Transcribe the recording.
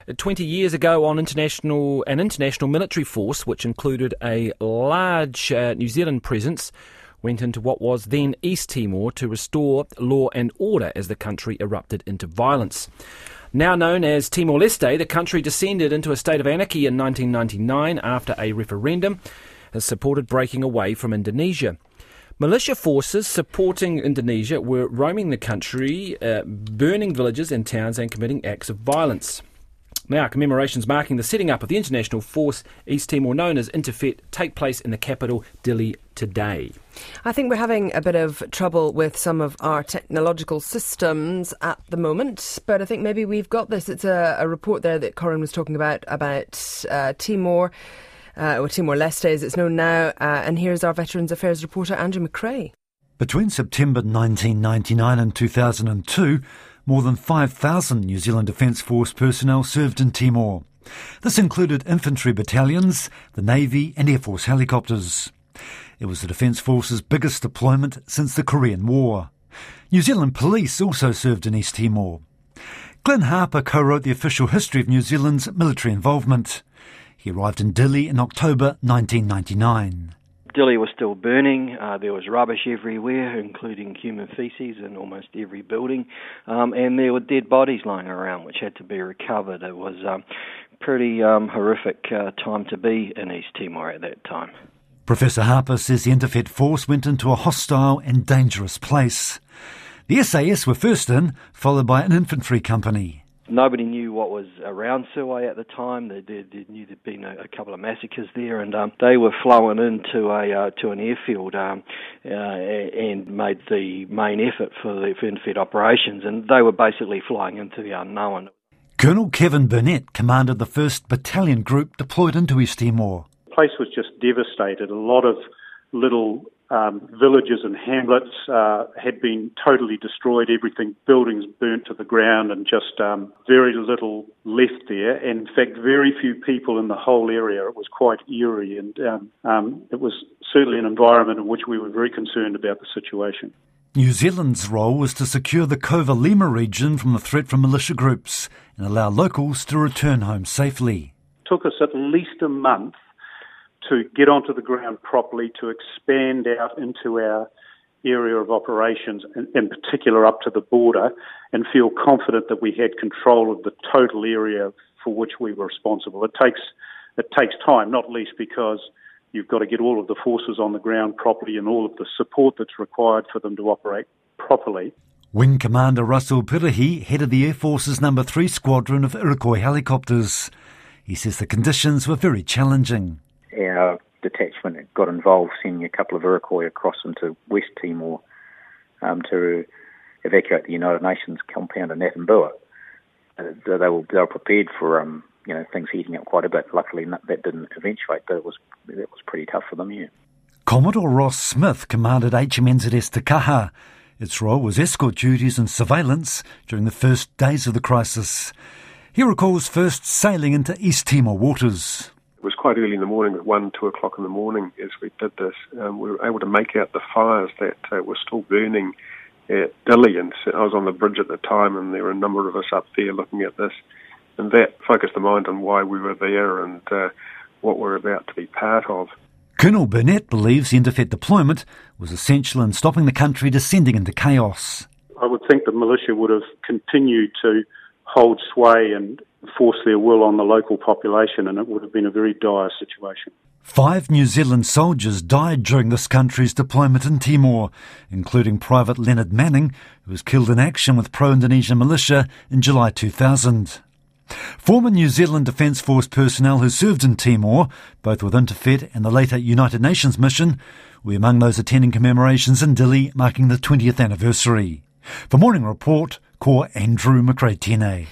20 years ago, an international military force, which included a large New Zealand presence, went into what was then East Timor to restore law and order as the country erupted into violence. Now known as Timor-Leste, the country descended into a state of anarchy in 1999 after a referendum has supported breaking away from Indonesia. Militia forces supporting Indonesia were roaming the country, burning villages and towns and committing acts of violence. Now, commemorations marking the setting up of the international force East Timor, known as Interfet, take place in the capital, Dili, today. I think we're having a bit of trouble with some of our technological systems at the moment, but I think maybe we've got this. It's a report there that Corin was talking about Timor, or Timor-Leste as it's known now, and here's our Veterans Affairs reporter Andrew McRae. Between September 1999 and 2002, more than 5,000 New Zealand Defence Force personnel served in Timor. This included infantry battalions, the Navy and Air Force helicopters. It was the Defence Force's biggest deployment since the Korean War. New Zealand Police also served in East Timor. Glenn Harper co-wrote the official history of New Zealand's military involvement. He arrived in Dili in October 1999. Dili was still burning. There was rubbish everywhere, including human feces in almost every building, and there were dead bodies lying around which had to be recovered. It was pretty horrific time to be in East Timor at that time. Professor Harper says the Interfet force went into a hostile and dangerous place. The SAS were first in, followed by an infantry company. Nobody knew what was around Suai at the time. They knew there'd been a couple of massacres there, and they were flown into an airfield and made the main effort for the Interfet operations, and they were basically flying into the unknown. Colonel Kevin Burnett commanded the 1st Battalion Group deployed into East Timor. The place was just devastated. A lot of little villages and hamlets had been totally destroyed, everything, buildings burnt to the ground, and just very little left there. And in fact, very few people in the whole area. It was quite eerie, and it was certainly an environment in which we were very concerned about the situation. New Zealand's role was to secure the Cova-Lima region from the threat from militia groups and allow locals to return home safely. It took us at least a month to get onto the ground properly, to expand out into our area of operations, in particular up to the border, and feel confident that we had control of the total area for which we were responsible. It takes time, not least because you've got to get all of the forces on the ground properly and all of the support that's required for them to operate properly. Wing Commander Russell Pirihi headed the Air Force's No. 3 Squadron of Iroquois helicopters. He says the conditions were very challenging. Our detachment got involved sending a couple of Iroquois across into West Timor to evacuate the United Nations compound in Atambua. They were prepared for things heating up quite a bit. Luckily, that didn't eventuate, but that was pretty tough for them. Yeah. Commodore Ross Smith commanded HMNZS Te Kaha. Its role was escort duties and surveillance during the first days of the crisis. He recalls first sailing into East Timor waters. It was quite early in the morning, at 1, 2 o'clock in the morning as we did this. We were able to make out the fires that were still burning at Dili, and I was on the bridge at the time, and there were a number of us up there looking at this, and that focused the mind on why we were there and what we're about to be part of. Colonel Burnett believes the Interfet deployment was essential in stopping the country descending into chaos. I would think the militia would have continued to hold sway and force their will on the local population, and it would have been a very dire situation. 5 New Zealand soldiers died during this country's deployment in Timor, including Private Leonard Manning, who was killed in action with pro-Indonesian militia in July 2000. Former New Zealand Defence Force personnel who served in Timor, both with Interfet and the later United Nations mission, were among those attending commemorations in Dili marking the 20th anniversary. For Morning Report, Ko Andrew McRae.